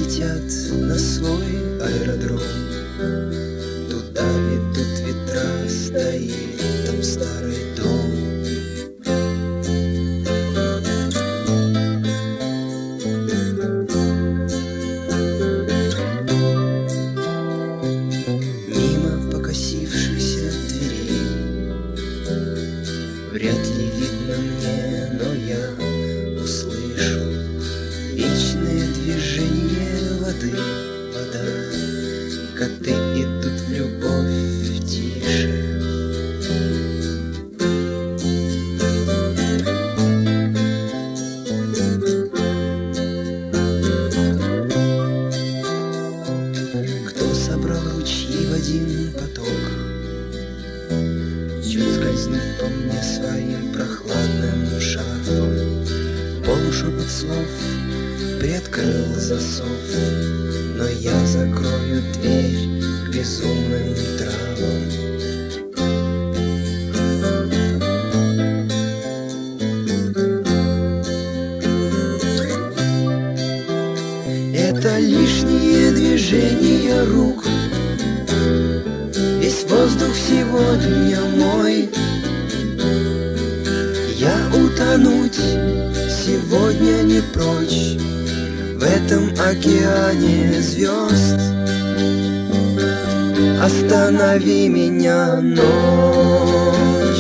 летят на свой аэродром. Туда ведут ветра, стоит там старый дом. Мимо покосившихся дверей вряд ли видно мне, но я услышу вечное движение воды. Вода, коты идут в любовь тише. Кто собрал ручьи в один поток, чуть скользнув по мне своим прохладным шарфом, полушепот слов приоткрыл засов, но я закрою дверь к безумным травам. Это лишние движения рук, весь воздух сегодня мой. Я утонуть сегодня не прочь в этом океане звезд. Останови меня, ночь.